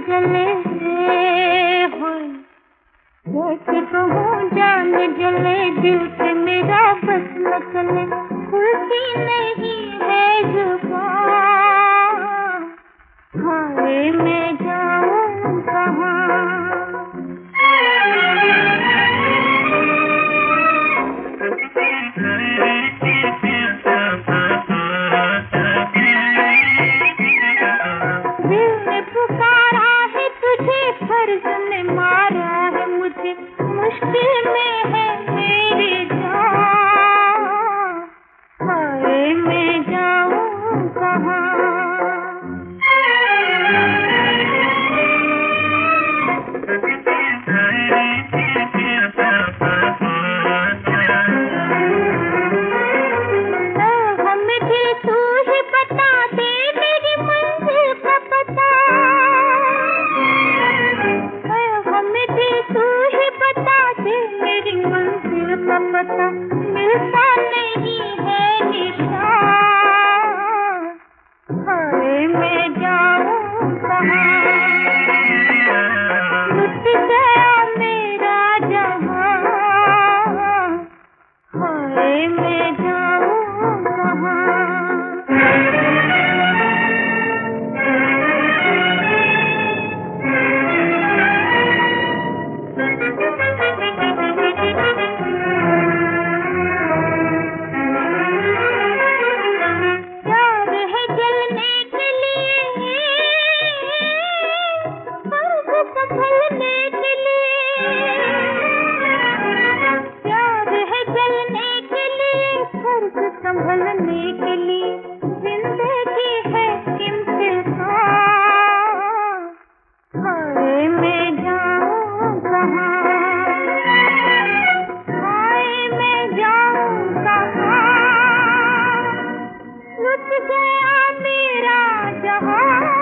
जले होए, कैसे कहूँ जान जले, दिल से मेरा बस न चले, खुलती नहीं है जुबान, हाय मैं जाऊँ कहाँ। पुकारा है तुझे, फर्ज ने मारा है मुझे, मुश्किल में है मेरी जान, हाय मैं जाऊँ कहाँ। हमें दिल तू ही बता दे, मेरी मंजिल का पता, हमें दिल तू ही बता दे, मेरी मंजिल का पता, मिलता नहीं है निशान, हाय मैं जाऊँ कहाँ। लुट गया मेरा जहां, हाय मैं जाऊँ कहाँ। प्यार है जलने के लिए, फर्ज संभलने के लिए, प्यार है जलने के लिए, फर्ज संभलने के लिए, जिंदगी है इम्तिहान, हाय मैं जाऊँ कहाँ, हाय मैं जाऊँ कहाँ। लुट गया मेरा जहां।